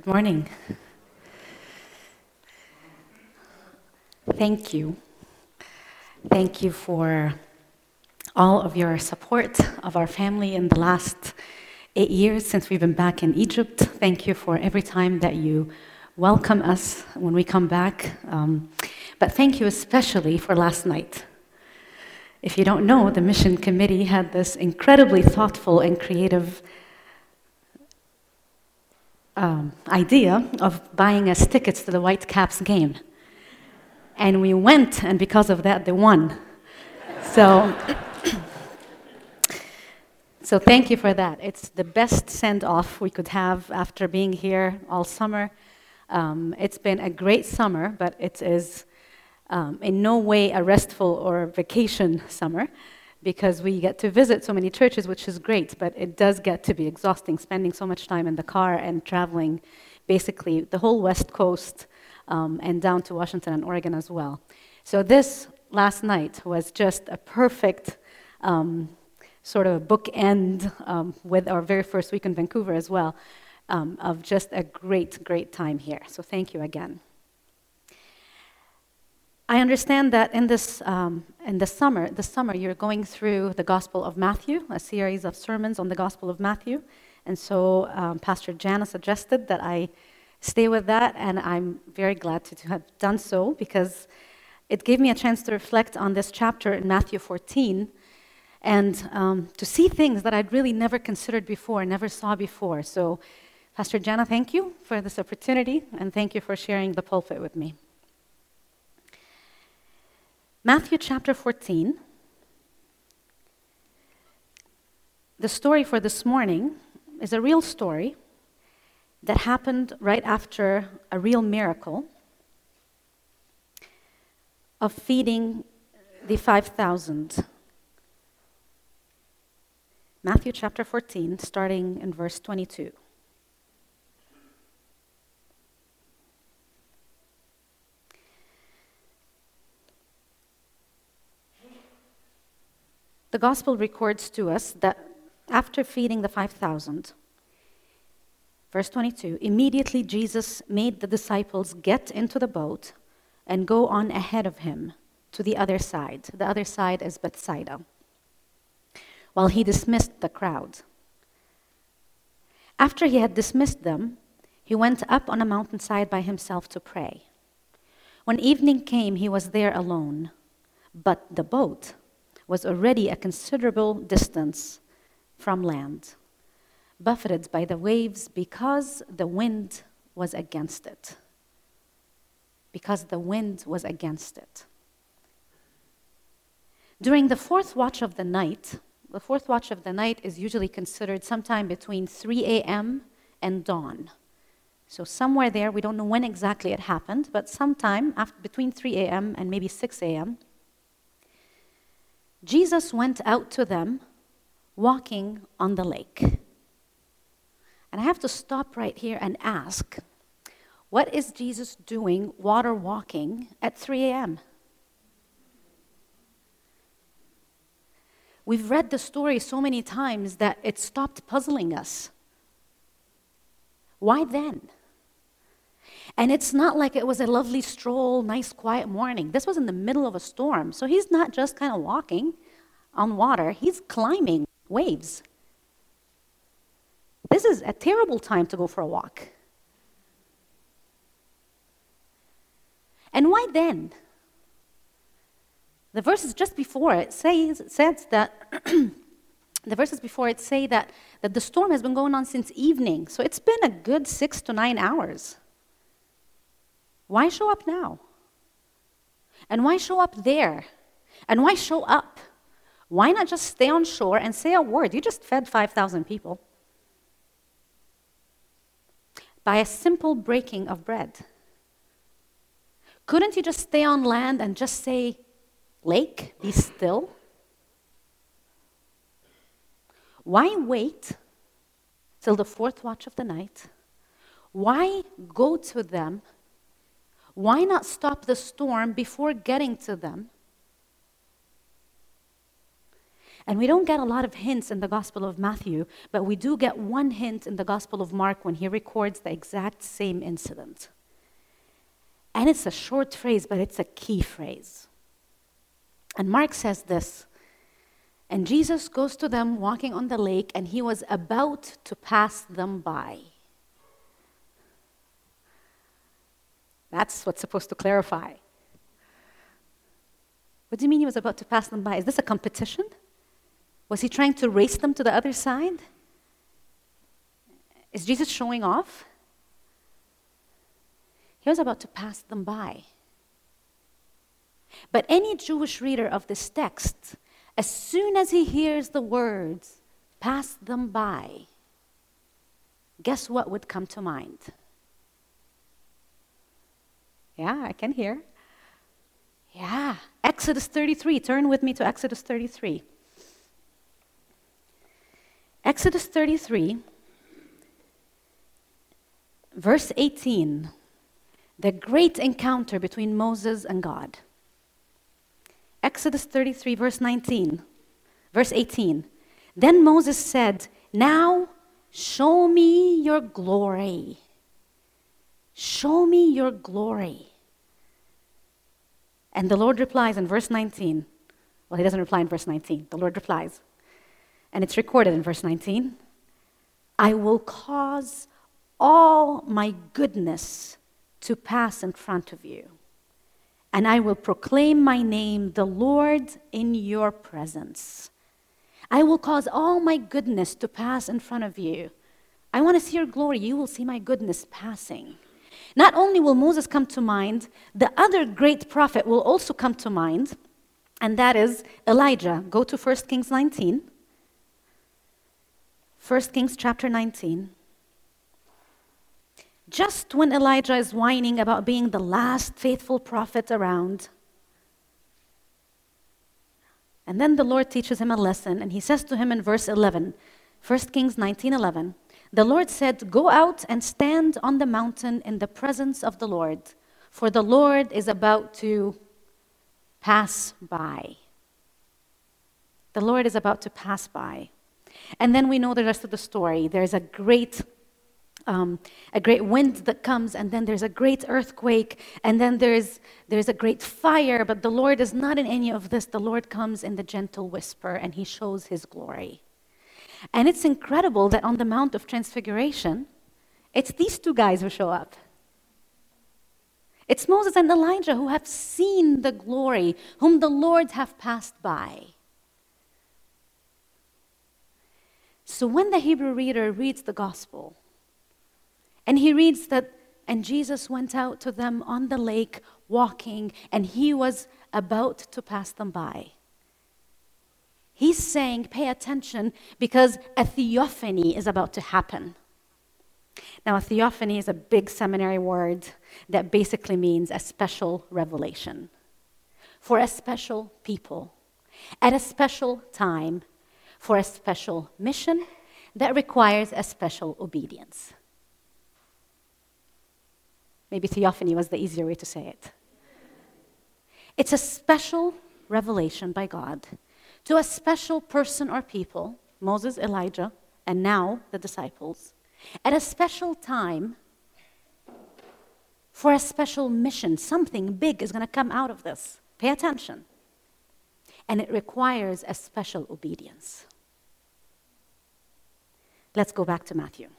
Morning. Thank you. Thank you for all of your support of our family in the last 8 years since we've been back in Egypt. Thank you for every time that you welcome us when we come back. But thank you especially for last night. If you don't know, the mission committee had this incredibly thoughtful and creative idea of buying us tickets to the Whitecaps game. And we went, and because of that, they won. So thank you for that. It's the best send-off we could have after being here all summer. It's been a great summer, but it is in no way a restful or vacation summer, because we get to visit so many churches, which is great, but it does get to be exhausting, spending so much time in the car and traveling basically the whole West Coast and down to Washington and Oregon as well. So this last night was just a perfect sort of bookend with our very first week in Vancouver as well, of just a great, great time here. So thank you again. I understand that in the summer you're going through the Gospel of Matthew, a series of sermons on the Gospel of Matthew, and so Pastor Jana suggested that I stay with that, and I'm very glad to have done so because it gave me a chance to reflect on this chapter in Matthew 14 and to see things that I'd really never considered before, never saw before. So, Pastor Jana, thank you for this opportunity, and thank you for sharing the pulpit with me. Matthew chapter 14, the story for this morning is a real story that happened right after a real miracle of feeding the 5,000. Matthew chapter 14, starting in verse 22. The gospel records to us that after feeding the 5,000, verse 22, immediately Jesus made the disciples get into the boat and go on ahead of him to the other side. The other side is Bethsaida, while he dismissed the crowd. After he had dismissed them, he went up on a mountainside by himself to pray. When evening came, he was there alone, but the boat was already a considerable distance from land, buffeted by the waves because the wind was against it. Because the wind was against it. During the fourth watch of the night is usually considered sometime between 3 a.m. and dawn. So somewhere there, we don't know when exactly it happened, but sometime between 3 a.m. and maybe 6 a.m., Jesus went out to them walking on the lake. And I have to stop right here and ask, what is Jesus doing water walking at 3 a.m.? We've read the story so many times that it stopped puzzling us. Why then? And it's not like it was a lovely stroll, nice quiet morning. This was in the middle of a storm. So he's not just kind of walking on water, he's climbing waves. This is a terrible time to go for a walk. And why then? The verses just before it says that the verses before it say that the storm has been going on since evening. So it's been a good 6 to 9 hours. Why show up now? And why show up there? And why show up? Why not just stay on shore and say a word? You just fed 5,000 people by a simple breaking of bread. Couldn't you just stay on land and just say, lake, be still? Why wait till the fourth watch of the night? Why go to them? Why not stop the storm before getting to them? And we don't get a lot of hints in the Gospel of Matthew, but we do get one hint in the Gospel of Mark when he records the exact same incident. And it's a short phrase, but it's a key phrase. And Mark says this, and Jesus goes to them walking on the lake, and he was about to pass them by. That's what's supposed to clarify. What do you mean he was about to pass them by? Is this a competition? Was he trying to race them to the other side? Is Jesus showing off? He was about to pass them by. But any Jewish reader of this text, as soon as he hears the words, pass them by, guess what would come to mind? Yeah, I can hear. Yeah, Exodus 33. Turn with me to Exodus 33. Exodus 33, verse 18, the great encounter between Moses and God. Exodus 33, verse 19, verse 18. Then Moses said, "Now show me your glory. Show me your glory." And the Lord replies in verse 19. Well, he doesn't reply in verse 19. The Lord replies. And it's recorded in verse 19. "I will cause all my goodness to pass in front of you, and I will proclaim my name, the Lord, in your presence. I will cause all my goodness to pass in front of you. I want to see your glory. You will see my goodness passing." Not only will Moses come to mind, the other great prophet will also come to mind, and that is Elijah. Go to 1 Kings 19. 1 Kings chapter 19. Just when Elijah is whining about being the last faithful prophet around, and then the Lord teaches him a lesson, and he says to him in verse 11, 1 Kings 19:11, the Lord said, "Go out and stand on the mountain in the presence of the Lord, for the Lord is about to pass by." The Lord is about to pass by. And then we know the rest of the story. There's a great wind that comes, and then there's a great earthquake, and then there's a great fire, but the Lord is not in any of this. The Lord comes in the gentle whisper, and he shows his glory. And it's incredible that on the Mount of Transfiguration, it's these two guys who show up. It's Moses and Elijah who have seen the glory, whom the Lord have passed by. So when the Hebrew reader reads the gospel, and he reads that, and Jesus went out to them on the lake walking, and he was about to pass them by, he's saying, pay attention, because a theophany is about to happen. Now, a theophany is a big seminary word that basically means a special revelation for a special people, at a special time, for a special mission that requires a special obedience. Maybe theophany was the easier way to say it. It's a special revelation by God to a special person or people, Moses, Elijah, and now the disciples, at a special time for a special mission. Something big is going to come out of this. Pay attention. And it requires a special obedience. Let's go back to Matthew.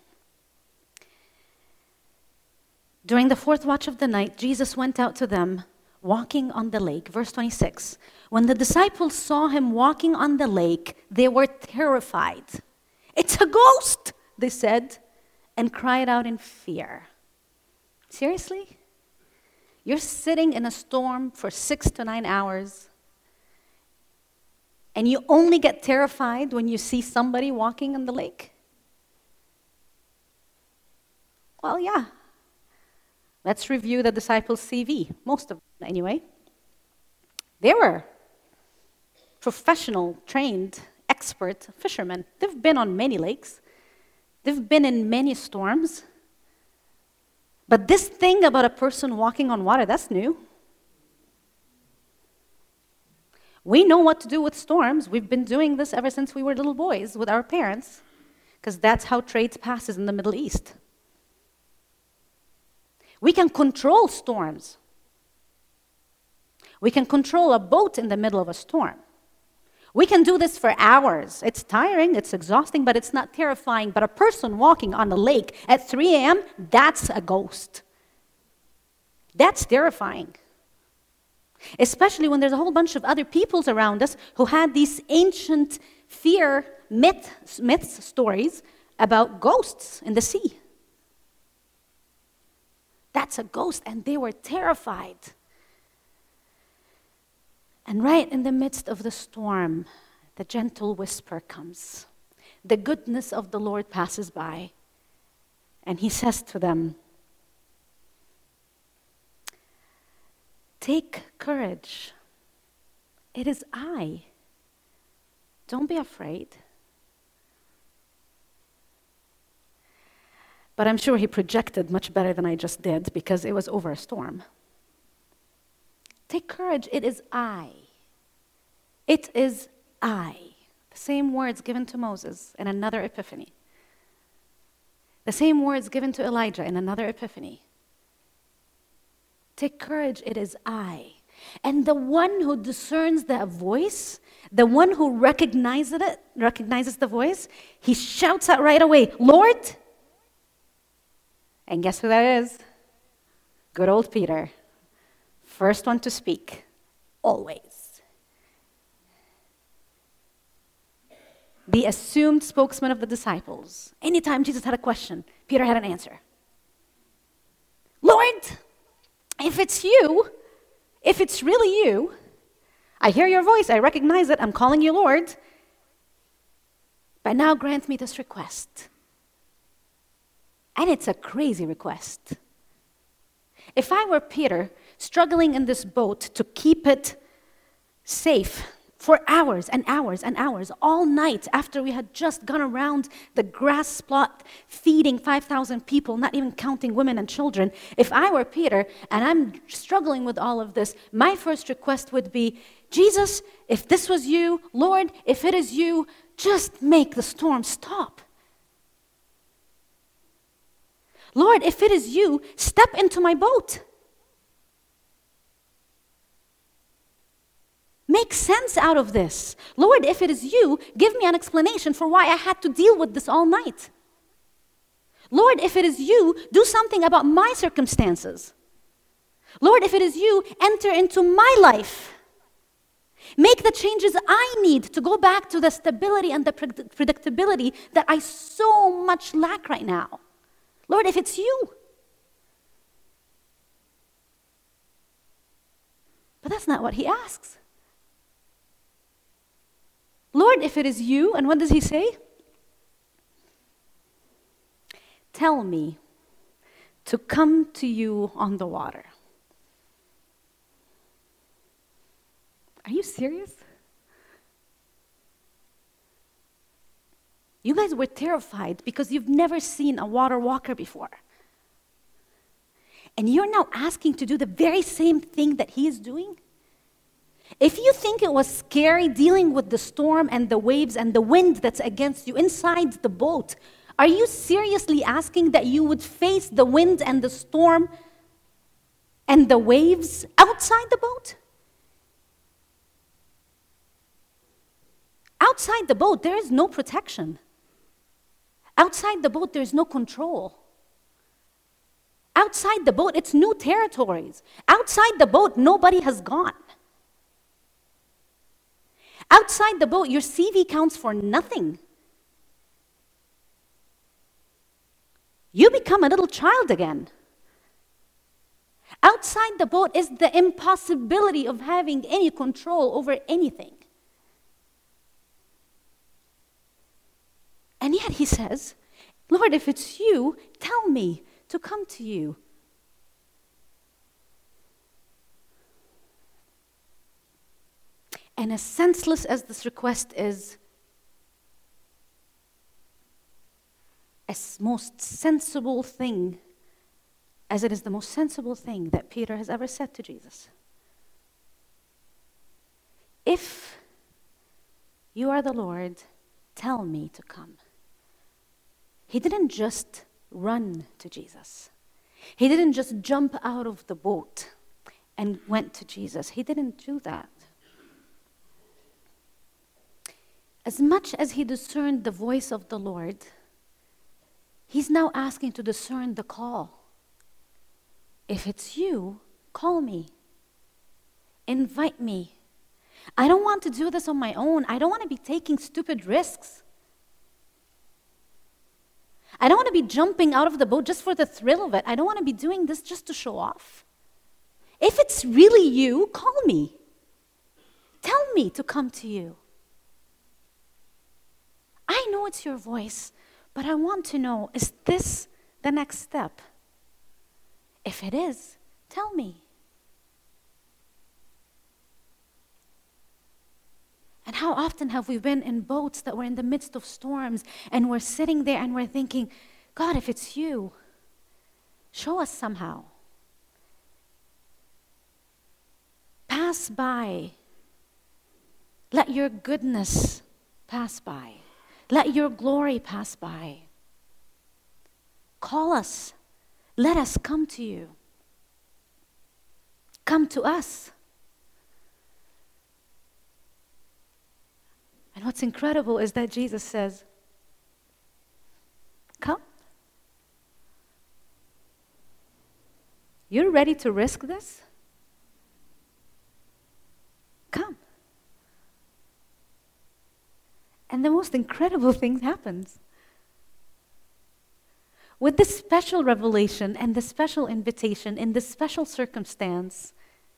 During the fourth watch of the night, Jesus went out to them, walking on the lake. Verse 26. When the disciples saw him walking on the lake, they were terrified. "It's a ghost," they said, and cried out in fear. Seriously? You're sitting in a storm for 6 to 9 hours, and you only get terrified when you see somebody walking on the lake? Well, yeah. Let's review the disciples' CV, most of them anyway. They were professional, trained, expert fishermen. They've been on many lakes. They've been in many storms. But this thing about a person walking on water, that's new. We know what to do with storms. We've been doing this ever since we were little boys with our parents, because that's how trade passes in the Middle East. We can control storms. We can control a boat in the middle of a storm. We can do this for hours. It's tiring, it's exhausting, but it's not terrifying. But a person walking on the lake at 3 a.m., that's a ghost. That's terrifying. Especially when there's a whole bunch of other peoples around us who had these ancient fear myths, stories about ghosts in the sea. That's a ghost, and they were terrified. And right in the midst of the storm, the gentle whisper comes. The goodness of the Lord passes by, and he says to them, "Take courage. It is I. Don't be afraid." But I'm sure he projected much better than I just did, because it was over a storm. Take courage, it is I. It is I. The same words given to Moses in another epiphany. The same words given to Elijah in another epiphany. Take courage, it is I. And the one who discerns that voice, the one who recognizes the voice, he shouts out right away, "Lord!" And guess who that is? Good old Peter. First one to speak, always. The assumed spokesman of the disciples. Anytime Jesus had a question, Peter had an answer. "Lord, if it's you, if it's really you, I hear your voice, I recognize it, I'm calling you Lord, but now grant me this request." And it's a crazy request. If I were Peter, struggling in this boat to keep it safe for hours and hours and hours, all night after we had just gone around the grass plot feeding 5,000 people, not even counting women and children, if I were Peter and I'm struggling with all of this, my first request would be, "Jesus, if this was you, Lord, if it is you, just make the storm stop. Lord, if it is you, step into my boat. Make sense out of this. Lord, if it is you, give me an explanation for why I had to deal with this all night. Lord, if it is you, do something about my circumstances. Lord, if it is you, enter into my life. Make the changes I need to go back to the stability and the predictability that I so much lack right now. Lord, if it's you." But that's not what he asks. "Lord, if it is you," and what does he say? "Tell me to come to you on the water." Are you serious? You guys were terrified because you've never seen a water walker before. And you're now asking to do the very same thing that he is doing? If you think it was scary dealing with the storm and the waves and the wind that's against you inside the boat, are you seriously asking that you would face the wind and the storm and the waves outside the boat? Outside the boat, there is no protection. Outside the boat, there's no control. Outside the boat, it's new territories. Outside the boat, nobody has gone. Outside the boat, your CV counts for nothing. You become a little child again. Outside the boat is the impossibility of having any control over anything. And yet he says, "Lord, if it's you, tell me to come to you." And as senseless as this request is, as most sensible thing, as it is the most sensible thing that Peter has ever said to Jesus. If "You are the Lord, tell me to come." He didn't just run to Jesus. He didn't just jump out of the boat and went to Jesus. He didn't do that. As much as he discerned the voice of the Lord, he's now asking to discern the call. If it's you, call me. Invite me. I don't want to do this on my own. I don't want to be taking stupid risks. I don't want to be jumping out of the boat just for the thrill of it. I don't want to be doing this just to show off. If it's really you, call me. Tell me to come to you. I know it's your voice, but I want to know, is this the next step? If it is, tell me. And how often have we been in boats that were in the midst of storms and we're sitting there and we're thinking, God, if it's you, show us somehow. Pass by. Let your goodness pass by. Let your glory pass by. Call us. Let us come to you. Come to us. And what's incredible is that Jesus says, come. You're ready to risk this? Come. And the most incredible thing happens. With this special revelation and this special invitation in this special circumstance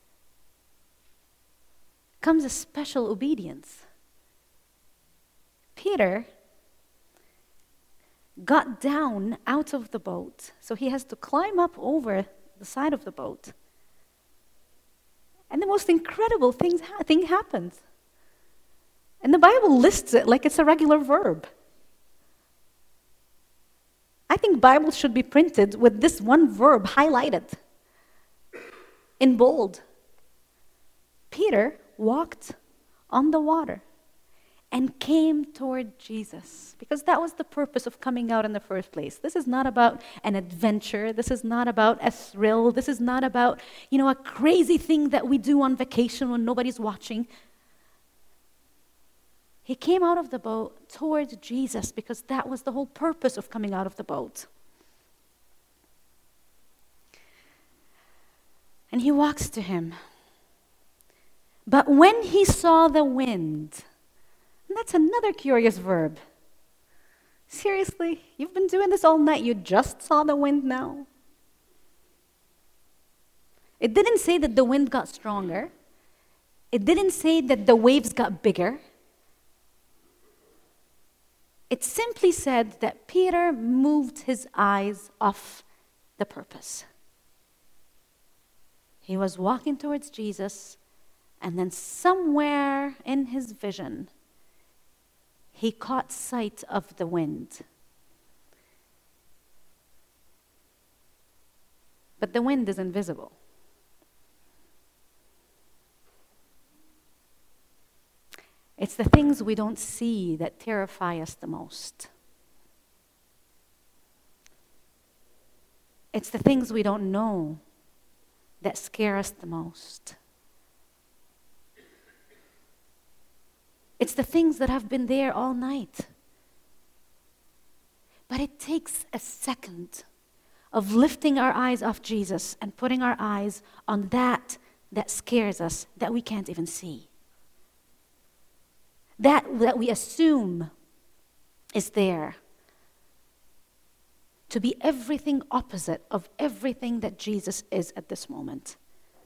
comes a special obedience. Peter got down out of the boat, so he has to climb up over the side of the boat. And the most incredible thing happens. And the Bible lists it like it's a regular verb. I think Bible should be printed with this one verb highlighted in bold. Peter walked on the water and came toward Jesus, because that was the purpose of coming out in the first place. This is not about an adventure. This is not about a thrill. This is not about, a crazy thing that we do on vacation when nobody's watching. He came out of the boat toward Jesus because that was the whole purpose of coming out of the boat. And he walks to him. But when he saw the wind, and that's another curious verb. Seriously, you've been doing this all night. You just saw the wind now? It didn't say that the wind got stronger. It didn't say that the waves got bigger. It simply said that Peter moved his eyes off the purpose. He was walking towards Jesus, and then somewhere in his vision, he caught sight of the wind. But the wind is invisible. It's the things we don't see that terrify us the most. It's the things we don't know that scare us the most. It's the things that have been there all night. But it takes a second of lifting our eyes off Jesus and putting our eyes on that scares us, that we can't even see. That we assume is there, to be everything opposite of everything that Jesus is at this moment.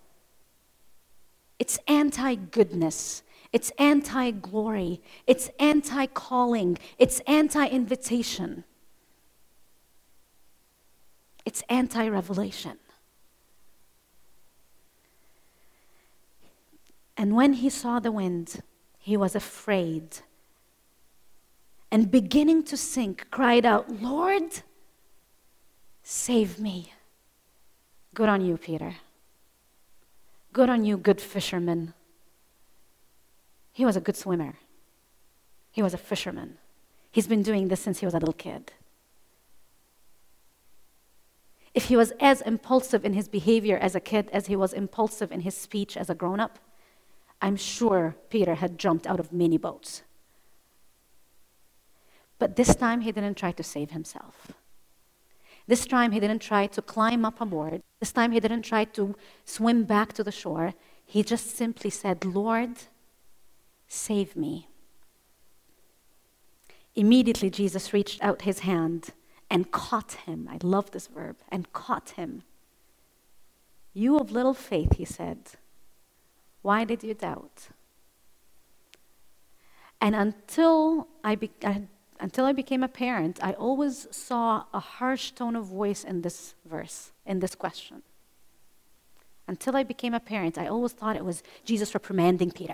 It's anti-goodness. It's anti-glory. It's anti-calling. It's anti-invitation. It's anti-revelation. And when he saw the wind, he was afraid, and beginning to sink, cried out, "Lord, save me." Good on you, Peter. Good on you, good fisherman. He was a good swimmer. He was a fisherman. He's been doing this since he was a little kid. If he was as impulsive in his behavior as a kid as he was impulsive in his speech as a grown-up, I'm sure Peter had jumped out of many boats. But this time he didn't try to save himself. This time he didn't try to climb up a board. This time he didn't try to swim back to the shore. He just simply said, "Lord, save me." Immediately Jesus reached out his hand and caught him. I love this verb, and caught him. "You of little faith," he said, "why did you doubt?" And until I became a parent, I always saw a harsh tone of voice in this verse, in this question. Until I became a parent, I always thought it was Jesus reprimanding Peter.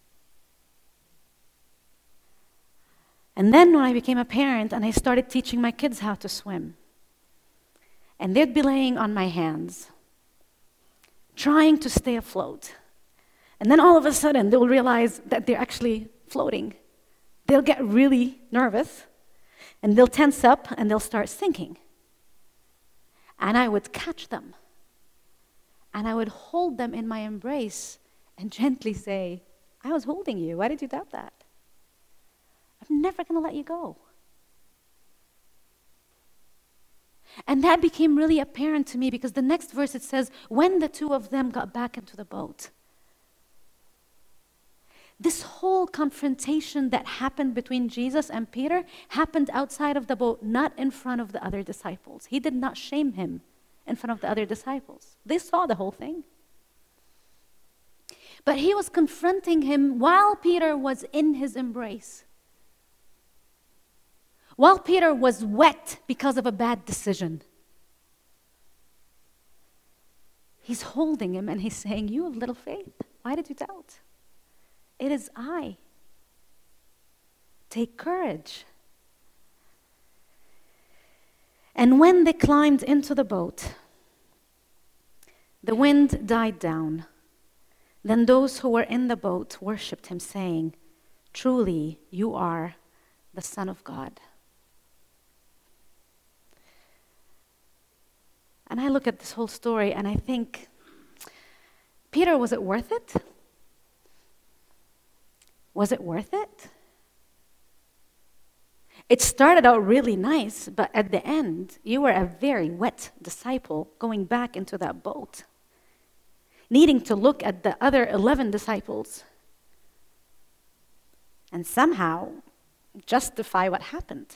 And then when I became a parent and I started teaching my kids how to swim, and they'd be laying on my hands, trying to stay afloat. And then all of a sudden, they'll realize that they're actually floating. They'll get really nervous, and they'll tense up, and they'll start sinking. And I would catch them, and I would hold them in my embrace and gently say, "I was holding you. Why did you doubt that? I'm never going to let you go." And that became really apparent to me because the next verse it says, when the two of them got back into the boat. This whole confrontation that happened between Jesus and Peter happened outside of the boat, not in front of the other disciples. He did not shame him in front of the other disciples. They saw the whole thing. But he was confronting him while Peter was in his embrace. While Peter was wet because of a bad decision. He's holding him and he's saying, "You of little faith, why did you doubt? It is I. Take courage." And when they climbed into the boat, the wind died down. Then those who were in the boat worshipped him, saying, "Truly, you are the Son of God." And I look at this whole story and I think, Peter, was it worth it? Was it worth it? It started out really nice, but at the end, you were a very wet disciple going back into that boat, needing to look at the other 11 disciples and somehow justify what happened.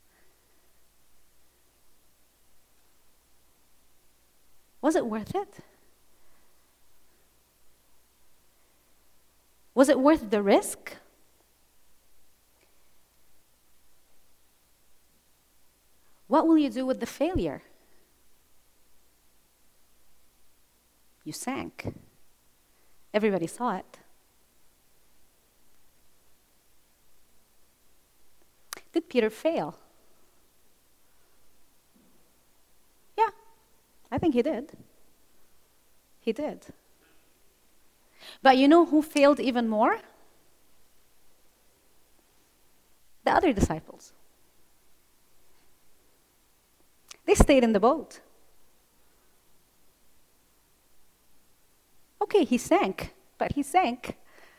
Was it worth it? Was it worth the risk? What will you do with the failure? You sank. Everybody saw it. Did Peter fail? Yeah, I think he did. He did. But you know who failed even more? The other disciples. They stayed in the boat. Okay, he sank, but he sank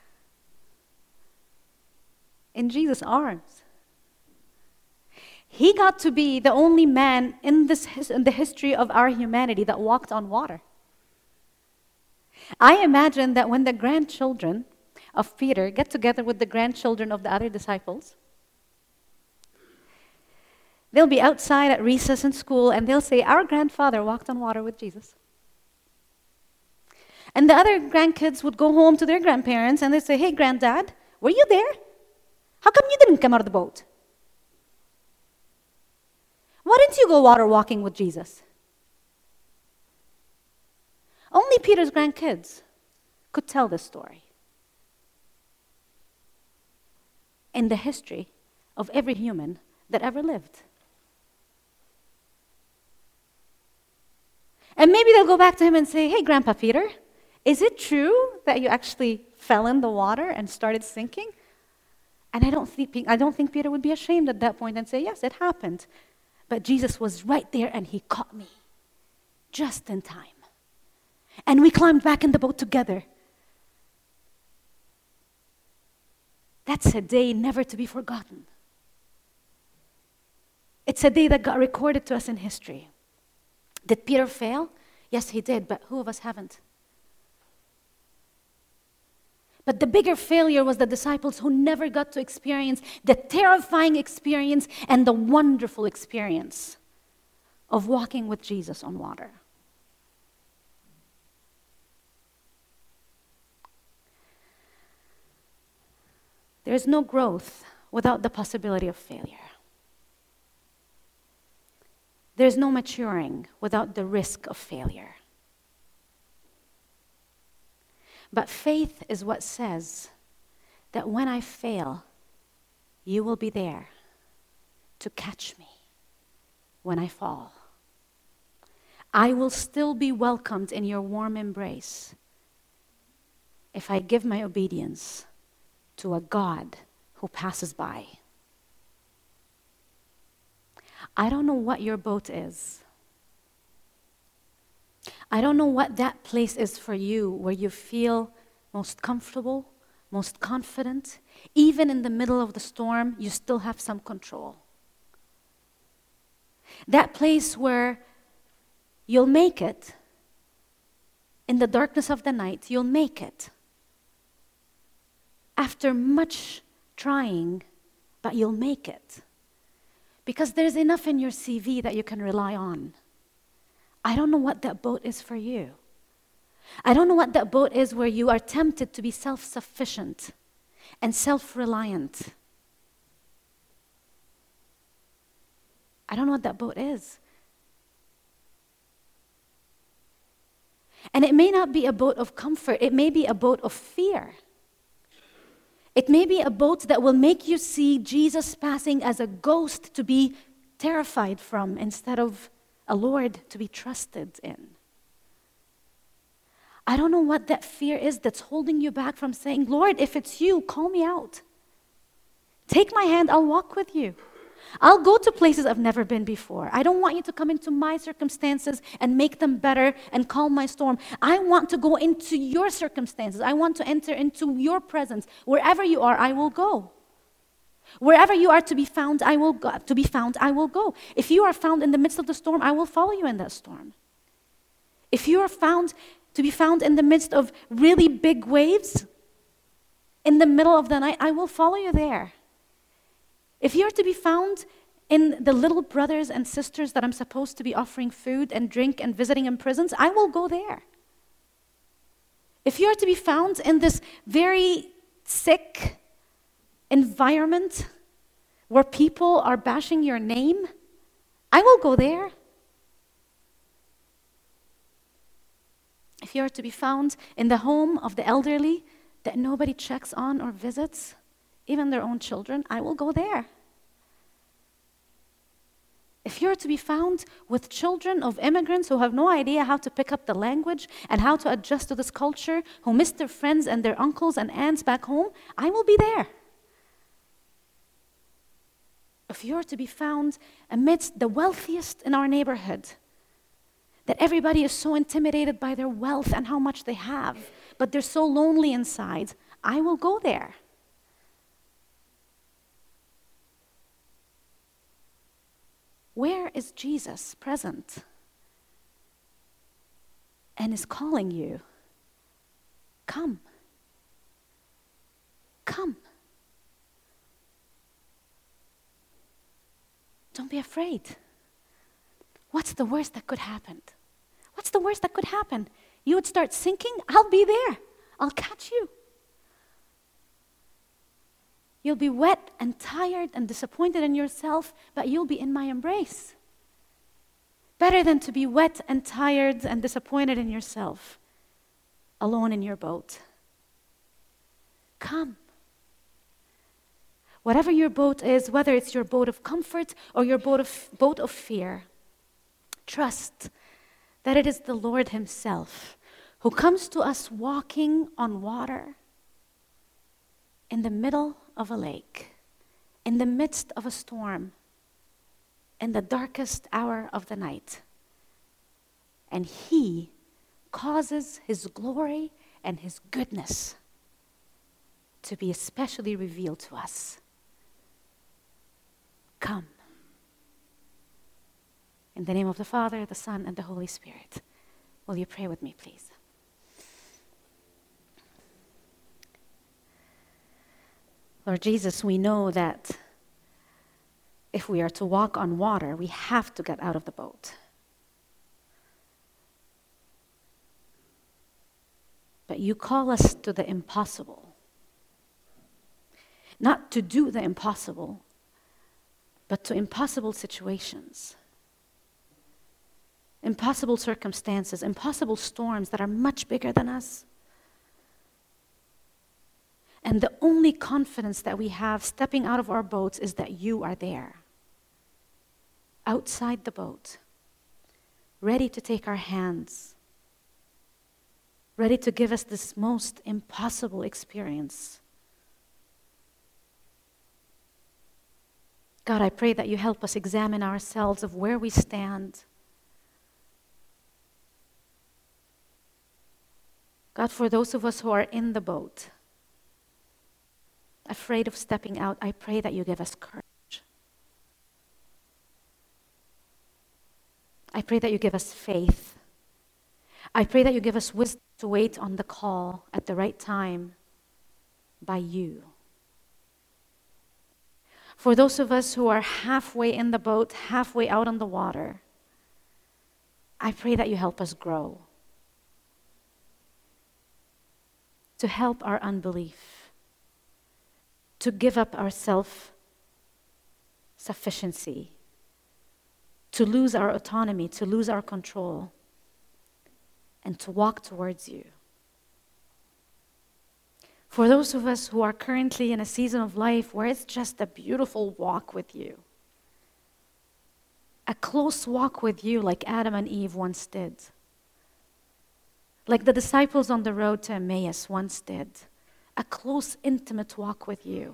in Jesus' arms. He got to be the only man in the history of our humanity that walked on water. I imagine that when the grandchildren of Peter get together with the grandchildren of the other disciples, they'll be outside at recess in school and they'll say, "Our grandfather walked on water with Jesus." And the other grandkids would go home to their grandparents and they'd say, "Hey, granddad, were you there? How come you didn't come out of the boat? Why didn't you go water walking with Jesus?" Only Peter's grandkids could tell this story in the history of every human that ever lived. And maybe they'll go back to him and say, "Hey, Grandpa Peter, is it true that you actually fell in the water and started sinking? And I don't think Peter would be ashamed at that point and say, yes, it happened. But Jesus was right there and he caught me just in time. And we climbed back in the boat together. That's a day never to be forgotten. It's a day that got recorded to us in history. Did Peter fail? Yes, he did, but who of us haven't? But the bigger failure was the disciples who never got to experience the terrifying experience and the wonderful experience of walking with Jesus on water. There is no growth without the possibility of failure. There is no maturing without the risk of failure. But faith is what says that when I fail, you will be there to catch me when I fall. I will still be welcomed in your warm embrace if I give my obedience to a God who passes by. I don't know what your boat is. I don't know what that place is for you where you feel most comfortable, most confident. Even in the middle of the storm, you still have some control. That place where you'll make it. In the darkness of the night, you'll make it. After much trying, but you'll make it. Because there's enough in your CV that you can rely on. I don't know what that boat is for you. I don't know what that boat is where you are tempted to be self-sufficient and self-reliant. I don't know what that boat is. And it may not be a boat of comfort. It may be a boat of fear. It may be a boat that will make you see Jesus passing as a ghost to be terrified from instead of a Lord to be trusted in. I don't know what that fear is that's holding you back from saying, Lord, if it's you, call me out. Take my hand, I'll walk with you. I'll go to places I've never been before. I don't want you to come into my circumstances and make them better and calm my storm. I want to go into your circumstances. I want to enter into your presence. Wherever you are, I will go. Wherever you are to be found, I will go. I will go. If you are found in the midst of the storm, I will follow you in that storm. If you are found to be found in the midst of really big waves, in the middle of the night, I will follow you there. If you're to be found in the little brothers and sisters that I'm supposed to be offering food and drink and visiting in prisons, I will go there. If you're to be found in this very sick environment where people are bashing your name, I will go there. If you're to be found in the home of the elderly that nobody checks on or visits, even their own children, I will go there. If you're to be found with children of immigrants who have no idea how to pick up the language and how to adjust to this culture, who miss their friends and their uncles and aunts back home, I will be there. If you're to be found amidst the wealthiest in our neighborhood, that everybody is so intimidated by their wealth and how much they have, but they're so lonely inside, I will go there. Where is Jesus present and is calling you? Come. Come. Don't be afraid. What's the worst that could happen? What's the worst that could happen? You would start sinking, I'll be there. I'll catch you. You'll be wet and tired and disappointed in yourself, but you'll be in my embrace. Better than to be wet and tired and disappointed in yourself, alone in your boat. Come. Whatever your boat is, whether it's your boat of comfort or your boat of fear, trust that it is the Lord Himself who comes to us walking on water in the middle of a lake, in the midst of a storm, in the darkest hour of the night. And He causes His glory and His goodness to be especially revealed to us. Come. In the name of the Father, the Son, and the Holy Spirit. Will you pray with me, please? Lord Jesus, we know that if we are to walk on water, we have to get out of the boat. But you call us to the impossible. Not to do the impossible, but to impossible situations. Impossible circumstances, impossible storms that are much bigger than us. And the only confidence that we have stepping out of our boats is that you are there, outside the boat, ready to take our hands, ready to give us this most impossible experience. God, I pray that you help us examine ourselves of where we stand. God, for those of us who are in the boat, afraid of stepping out, I pray that you give us courage. I pray that you give us faith. I pray that you give us wisdom to wait on the call at the right time by you. For those of us who are halfway in the boat, halfway out on the water, I pray that you help us grow, to help our unbelief, to give up our self-sufficiency, to lose our autonomy, to lose our control, and to walk towards you. For those of us who are currently in a season of life where it's just a beautiful walk with you, a close walk with you like Adam and Eve once did, like the disciples on the road to Emmaus once did, a close, intimate walk with you.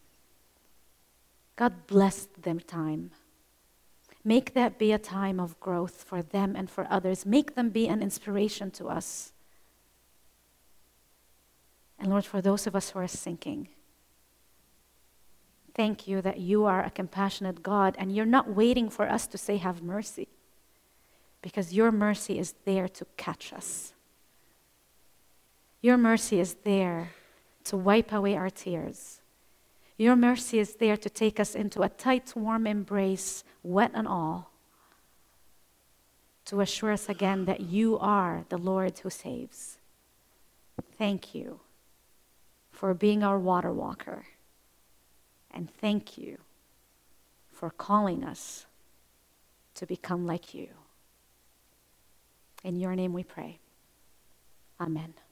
God bless them time. Make that be a time of growth for them and for others. Make them be an inspiration to us. And Lord, for those of us who are sinking, thank you that you are a compassionate God and you're not waiting for us to say, have mercy, because your mercy is there to catch us. Your mercy is there to wipe away our tears. Your mercy is there to take us into a tight, warm embrace, wet and all, to assure us again that you are the Lord who saves. Thank you for being our water walker. And thank you for calling us to become like you. In your name we pray. Amen.